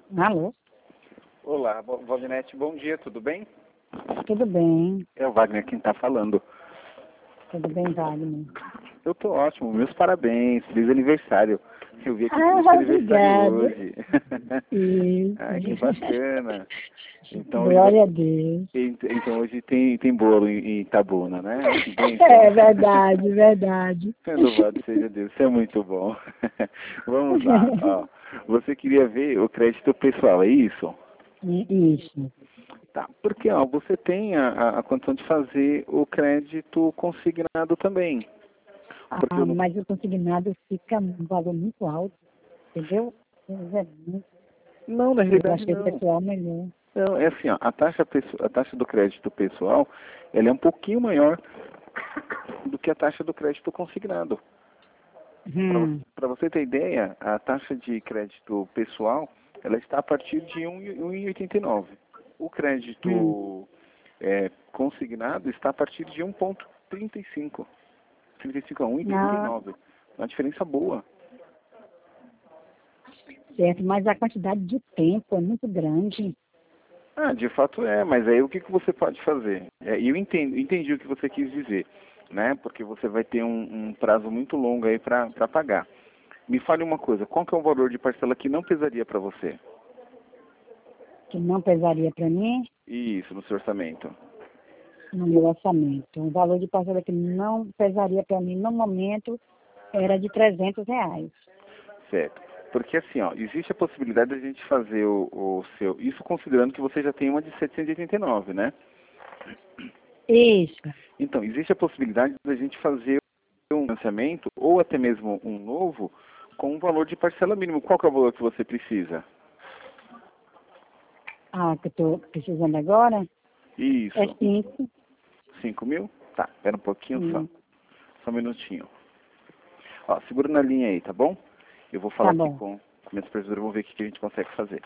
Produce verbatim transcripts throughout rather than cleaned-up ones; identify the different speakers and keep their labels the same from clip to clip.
Speaker 1: Alô?
Speaker 2: Olá, Vo- Valdinete, bom dia, tudo bem?
Speaker 1: Tudo bem,
Speaker 2: É o Wagner quem está falando.
Speaker 1: tudo bem, Wagner.
Speaker 2: Eu tô ótimo, meus parabéns, feliz aniversário. Eu vi aqui que
Speaker 1: Ah,
Speaker 2: você aniversário
Speaker 1: obrigada.
Speaker 2: hoje.
Speaker 1: Sim.
Speaker 2: Ai, que bacana. Então hoje,
Speaker 1: Glória a
Speaker 2: você-
Speaker 1: Deus.
Speaker 2: ent- então hoje tem, tem bolo em, em Itabuna, né? Olha que bênção.
Speaker 1: É verdade, verdade.
Speaker 2: Louvado seja Deus, isso é muito bom. Vamos lá, ó. Você queria ver o crédito pessoal, é isso?
Speaker 1: Isso.
Speaker 2: Tá, porque ó, você tem a, a, a condição de fazer o crédito consignado também. Porque
Speaker 1: Ah,
Speaker 2: eu não,
Speaker 1: mas o consignado fica um valor muito alto, entendeu? É muito.
Speaker 2: não, na
Speaker 1: Eu
Speaker 2: realidade
Speaker 1: achei o
Speaker 2: não.
Speaker 1: pessoal melhor.
Speaker 2: Não, é assim, ó, a taxa, pesso- a taxa do crédito pessoal, ela é um pouquinho maior do que a taxa do crédito consignado.
Speaker 1: Hum,
Speaker 2: Para você ter ideia, a taxa de crédito pessoal, ela está a partir de um vírgula oitenta e nove. O
Speaker 1: hum.
Speaker 2: crédito é, consignado está a partir de um vírgula trinta e cinco. trinta e cinco a um vírgula trinta e
Speaker 1: Ah,
Speaker 2: nove. Uma diferença boa.
Speaker 1: certo, mas a quantidade de tempo é muito grande.
Speaker 2: Ah, de fato é, mas aí o que, que você pode fazer? É, eu entendo, entendi o que você quis dizer, né? Porque você vai ter um, um prazo muito longo aí para pagar. Me fale uma coisa, qual que é o valor de parcela que não pesaria para você?
Speaker 1: Que não pesaria para mim
Speaker 2: Isso, no seu orçamento.
Speaker 1: no meu orçamento. O valor de parcela que não pesaria para mim no momento era de trezentos reais.
Speaker 2: Certo. Porque assim, ó, existe a possibilidade da gente fazer o, o seu. Isso considerando que você já tem uma de setecentos e oitenta e nove, né?
Speaker 1: Isso.
Speaker 2: Então, existe a possibilidade da gente fazer um financiamento ou até mesmo um novo com um valor de parcela mínimo. Qual que é o valor que você precisa?
Speaker 1: Ah, que eu estou precisando agora é
Speaker 2: Isso.
Speaker 1: cinco.
Speaker 2: Cinco mil? Tá, espera um pouquinho só.
Speaker 1: Sim,
Speaker 2: Só um minutinho. Ó, segura na linha aí, tá bom? Eu vou falar
Speaker 1: tá
Speaker 2: aqui
Speaker 1: bom.
Speaker 2: com, com minha supervisora, vamos ver o que que a gente consegue fazer.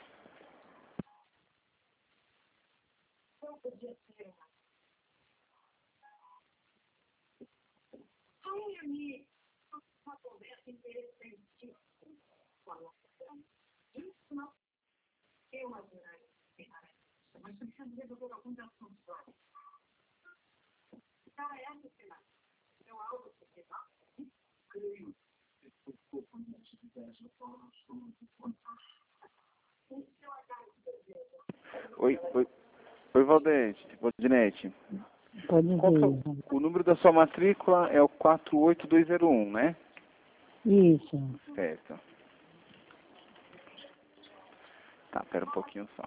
Speaker 2: Oi, oi, oi Valdete, Valdinete.
Speaker 1: Pode
Speaker 2: Qual que é
Speaker 1: dizer.
Speaker 2: o, o número da sua matrícula é o quatro oito dois zero um, né?
Speaker 1: Isso.
Speaker 2: Certo. Tá, espera um pouquinho só.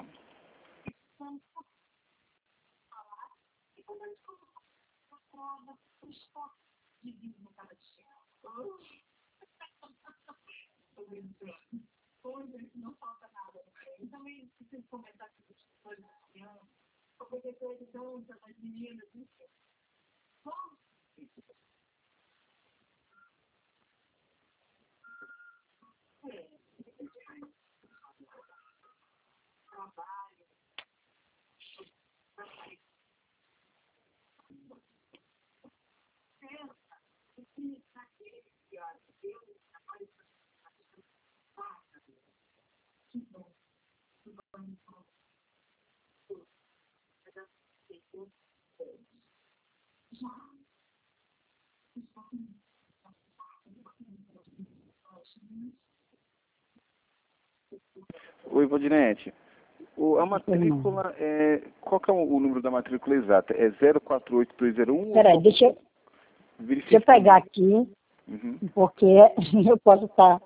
Speaker 2: Oi, Valdinete. O, a
Speaker 1: Pois não.
Speaker 2: matrícula é. Qual que é o, o número da matrícula exata? É zero quatro oito dois zero um ou
Speaker 1: Peraí,
Speaker 2: só
Speaker 1: deixa eu, deixa eu
Speaker 2: verifique para
Speaker 1: pegar
Speaker 2: mim?
Speaker 1: aqui,
Speaker 2: Uhum.
Speaker 1: porque eu posso estar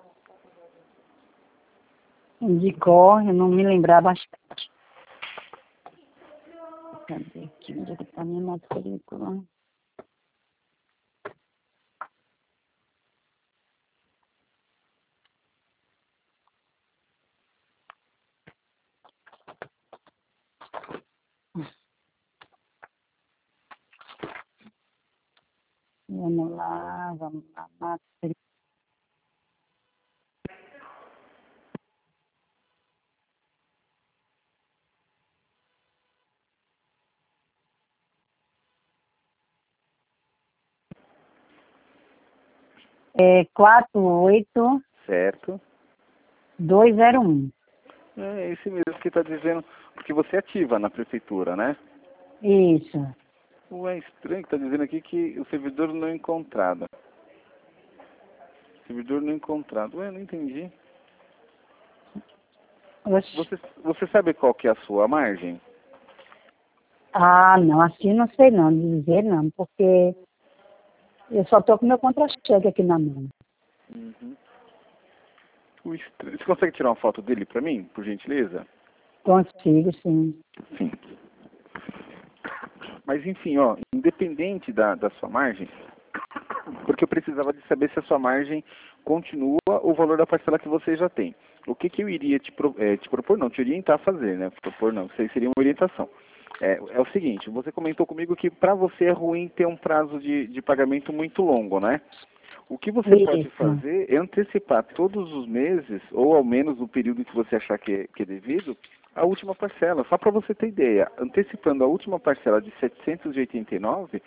Speaker 1: de cor, eu não me lembrar bastante. Cadê aqui? Onde é que está minha matrícula? Vamos lá, vamos lá. Matrícula. É quatro oito
Speaker 2: Certo.
Speaker 1: dois zero um.
Speaker 2: É esse mesmo que está dizendo, porque você ativa na prefeitura, né?
Speaker 1: Isso.
Speaker 2: Ué, estranho que está dizendo aqui que o servidor não encontrado. Servidor não encontrado. Ué, não entendi.
Speaker 1: Oxe.
Speaker 2: Você, você sabe qual que é a sua margem?
Speaker 1: Ah, não, assim não sei não, dizer não, porque eu só tô com meu contra-cheque aqui na mão.
Speaker 2: Uhum. O estranho. Você consegue tirar uma foto dele para mim, por gentileza?
Speaker 1: Consigo, sim.
Speaker 2: Sim. Mas enfim, ó, independente da, da sua margem, porque eu precisava de saber se a sua margem continua o valor da parcela que você já tem. O que, que eu iria te, pro, é, te propor, não, te orientar a fazer, né? Propor não, isso aí seria uma orientação. É, é o seguinte, você comentou comigo que para você é ruim ter um prazo de, de pagamento muito longo, né? O que você
Speaker 1: Isso.
Speaker 2: pode fazer é antecipar todos os meses, ou ao menos no período em que você achar que é, que é devido, a última parcela. Só para você ter ideia, antecipando a última parcela de setecentos e oitenta e nove,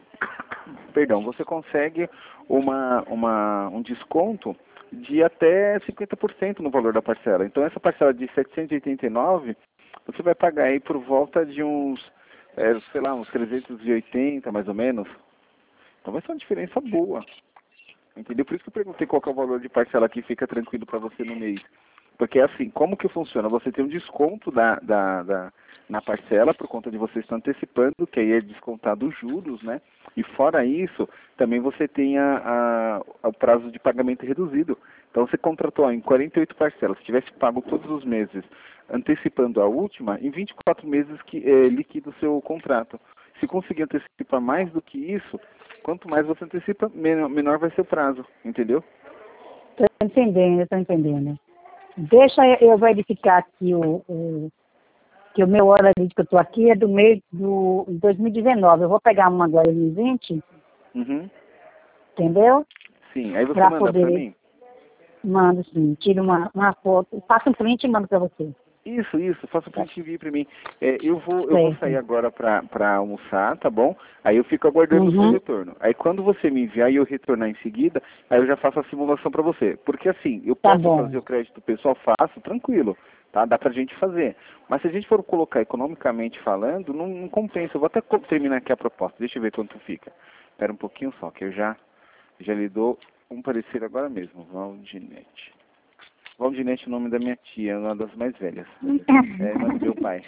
Speaker 2: perdão, você consegue uma, uma, um desconto de até cinquenta por cento no valor da parcela. Então essa parcela de setecentos e oitenta e nove, você vai pagar aí por volta de uns, é, sei lá, uns trezentos e oitenta mais ou menos. Então vai ser uma diferença boa. Entendeu? Por isso que eu perguntei qual que é o valor de parcela que fica tranquilo para você no mês. Porque assim, como que funciona? Você tem um desconto da, da, da, na parcela por conta de você estar antecipando, que aí é descontado os juros, né? E fora isso, também você tem a, a, o prazo de pagamento reduzido. Então você contratou ó, em quarenta e oito parcelas, se tivesse pago todos os meses, antecipando a última, em vinte e quatro meses que é, liquida o seu contrato. Se conseguir antecipar mais do que isso, quanto mais você antecipa, menor, menor vai ser o prazo, entendeu?
Speaker 1: Estou entendendo, estou entendendo. Deixa eu verificar aqui o, o que o meu hora que eu estou aqui é do mês do dois mil e dezenove. Eu vou pegar uma agora em vinte,
Speaker 2: Uhum.
Speaker 1: entendeu?
Speaker 2: Sim, aí você
Speaker 1: Para
Speaker 2: manda para
Speaker 1: poder.
Speaker 2: mim?
Speaker 1: Mando sim, tiro uma, uma foto, faço um print e mando para você.
Speaker 2: Isso, isso, faça o print e envie para mim. É, eu vou, eu vou sair
Speaker 1: Certo.
Speaker 2: agora para almoçar, tá bom? Aí eu fico aguardando o seu
Speaker 1: Uhum.
Speaker 2: retorno. Aí quando você me enviar e eu retornar em seguida, aí eu já faço a simulação para você. Porque assim, eu
Speaker 1: Tá
Speaker 2: posso
Speaker 1: bom.
Speaker 2: fazer o crédito pessoal, faço, tranquilo, tá? Dá pra gente fazer. Mas se a gente for colocar economicamente falando, não, não compensa. Eu vou até co- terminar aqui a proposta, deixa eu ver quanto fica. Espera um pouquinho só, que eu já, já lhe dou um parecer agora mesmo. Valdinete. Valdinete é o nome da minha tia, uma das mais velhas. É a irmã do meu pai.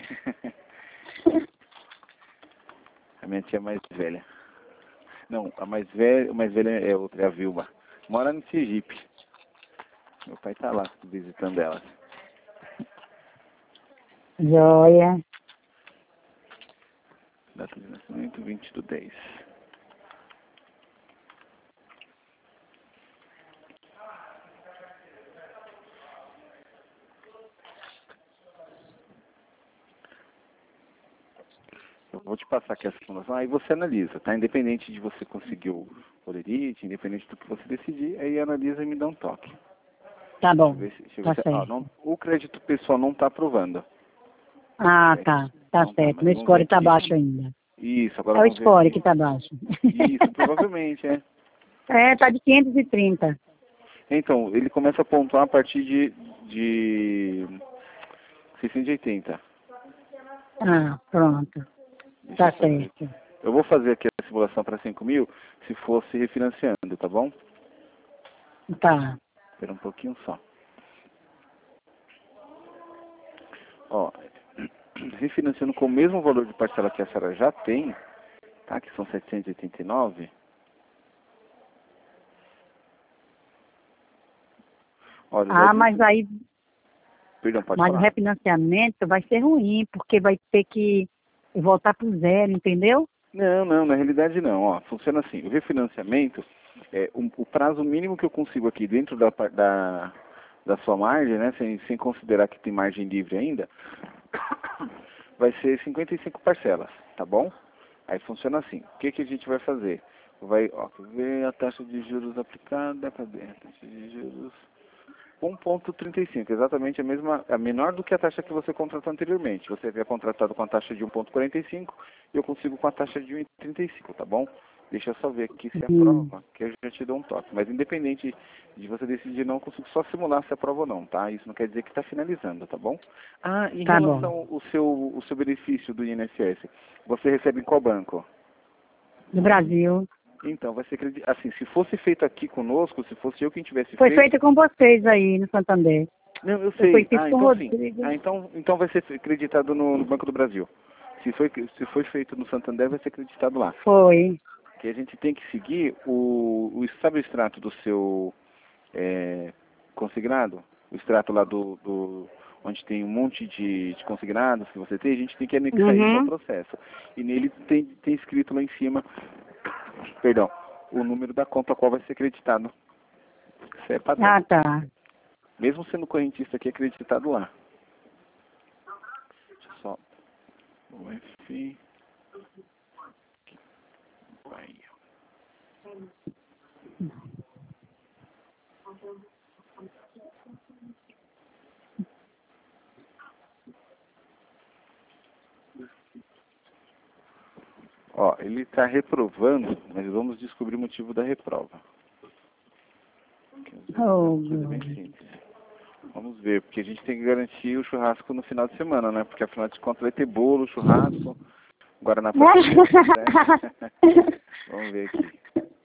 Speaker 2: A minha tia mais velha. Não, a mais velha, a mais velha é outra, é a Vilma. Mora no Sergipe. Meu pai tá lá visitando ela.
Speaker 1: Joia.
Speaker 2: Data de nascimento vinte do dez. Eu vou te passar aqui a simulação, aí você analisa, tá? Independente de você conseguir o olerite, independente do que você decidir, aí analisa e me dá um toque.
Speaker 1: Tá
Speaker 2: Deixa eu
Speaker 1: bom.
Speaker 2: ver se, deixa eu
Speaker 1: Tá
Speaker 2: ver se ó,
Speaker 1: certo.
Speaker 2: não, o crédito pessoal não está aprovando.
Speaker 1: Ah,
Speaker 2: É,
Speaker 1: tá. Tá
Speaker 2: não tá,
Speaker 1: certo.
Speaker 2: mas
Speaker 1: Meu
Speaker 2: vamos ver
Speaker 1: score tá
Speaker 2: aqui.
Speaker 1: baixo ainda.
Speaker 2: Isso, agora
Speaker 1: É o
Speaker 2: vamos ver
Speaker 1: score
Speaker 2: aqui.
Speaker 1: que tá baixo.
Speaker 2: Isso, provavelmente, é.
Speaker 1: É, tá de quinhentos e trinta.
Speaker 2: Então, ele começa a pontuar a partir de, de seiscentos e oitenta.
Speaker 1: Ah, pronto.
Speaker 2: Deixa eu
Speaker 1: Tá
Speaker 2: fazer aqui.
Speaker 1: certo.
Speaker 2: Eu vou fazer aqui a simulação para cinco mil se fosse refinanciando, tá bom?
Speaker 1: Tá.
Speaker 2: Espera um pouquinho só. Ó, refinanciando com o mesmo valor de parcela que a senhora já tem, tá? Que são setecentos e oitenta e nove. Olha,
Speaker 1: Ah,
Speaker 2: daria...
Speaker 1: mas aí,
Speaker 2: Perdão, pode
Speaker 1: mas o
Speaker 2: falar.
Speaker 1: refinanciamento vai ser ruim, porque vai ter que voltar pro zero, entendeu?
Speaker 2: Não, não, na realidade não. Ó, funciona assim. O refinanciamento, é, um- o prazo mínimo que eu consigo aqui dentro da, par- da, da sua margem, né, sem, sem considerar que tem margem livre ainda, vai ser cinquenta e cinco parcelas, tá bom? Aí funciona assim. O que, que a gente vai fazer? Vai, ó, quer ver a taxa de juros aplicada, cadê? A taxa de juros um vírgula trinta e cinco, exatamente a mesma, a menor do que a taxa que você contratou anteriormente. Você havia contratado com a taxa de um vírgula quarenta e cinco e eu consigo com a taxa de um vírgula trinta e cinco, tá bom? Deixa eu só ver aqui se
Speaker 1: Hum.
Speaker 2: aprova, que eu já te dou um toque. Mas independente de você decidir não, eu consigo só simular se aprova ou não, tá? Isso não quer dizer que está finalizando, tá bom? Ah, em
Speaker 1: Tá bom.
Speaker 2: relação ao seu, o seu benefício do I N S S, você recebe em qual banco?
Speaker 1: Do Brasil.
Speaker 2: Então, vai ser, credi- assim, se fosse feito aqui conosco, se fosse eu quem tivesse
Speaker 1: Foi
Speaker 2: feito...
Speaker 1: feito com vocês aí no Santander.
Speaker 2: Não, eu
Speaker 1: Eu fui
Speaker 2: sei.
Speaker 1: fiz
Speaker 2: Ah,
Speaker 1: com o
Speaker 2: então sim.
Speaker 1: Rodrigo.
Speaker 2: Ah, então, então vai ser acreditado no, no Banco do Brasil. Se foi, se foi feito no Santander, vai ser acreditado lá.
Speaker 1: Foi.
Speaker 2: Que a gente tem que seguir o, o sabe o extrato do seu é, consignado? O extrato lá do, do onde tem um monte de, de consignados que você tem, a gente tem que anexar isso ao
Speaker 1: Uhum.
Speaker 2: processo. E nele tem, tem escrito lá em cima, perdão, o número da conta a qual vai ser acreditado. Isso é padrão.
Speaker 1: Ah, tá.
Speaker 2: Mesmo sendo correntista aqui, é acreditado lá. Deixa eu só. O F. Bahia. Ó, ele está reprovando, mas vamos descobrir o motivo da reprova. Que às vezes é
Speaker 1: Oh,
Speaker 2: uma coisa bem
Speaker 1: glória.
Speaker 2: simples. Vamos ver, porque a gente tem que garantir o churrasco no final de semana, né? Porque afinal de contas vai ter bolo, churrasco, Guaraná para criança, né? Vamos ver aqui.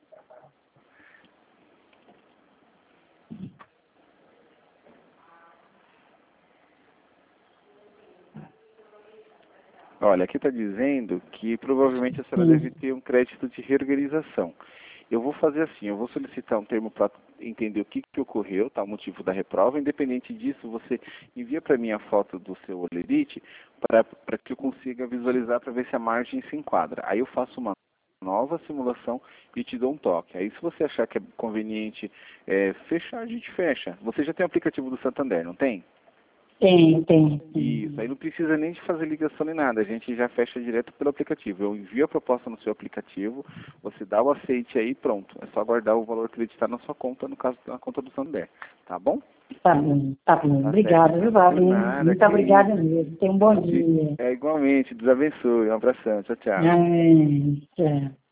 Speaker 2: Olha, aqui está dizendo que provavelmente a senhora
Speaker 1: Sim.
Speaker 2: deve ter um crédito de reorganização. Eu vou fazer assim, eu vou solicitar um termo para entender o que, que ocorreu, tá? O motivo da reprova. Independente disso, você envia para mim a foto do seu olerite para que eu consiga visualizar para ver se a margem se enquadra. Aí eu faço uma nova simulação e te dou um toque. Aí se você achar que é conveniente é, fechar, a gente fecha. Você já tem o aplicativo do Santander, não tem?
Speaker 1: Tem, tem,
Speaker 2: Isso, aí
Speaker 1: tem.
Speaker 2: não precisa nem de fazer ligação nem nada, a gente já fecha direto pelo aplicativo. Eu envio a proposta no seu aplicativo, você dá o aceite aí e pronto. É só aguardar o valor acreditado na sua conta, no caso da conta do Santander. Tá bom?
Speaker 1: Tá bom, tá bom.
Speaker 2: Tá
Speaker 1: Obrigada,
Speaker 2: certo.
Speaker 1: viu,
Speaker 2: Por
Speaker 1: Valinho?
Speaker 2: nada,
Speaker 1: Muito
Speaker 2: que
Speaker 1: obrigada
Speaker 2: isso.
Speaker 1: mesmo. Tenha um bom dia.
Speaker 2: É igualmente, Deus abençoe. Um abração, tchau, tchau.
Speaker 1: Amém. Tchau.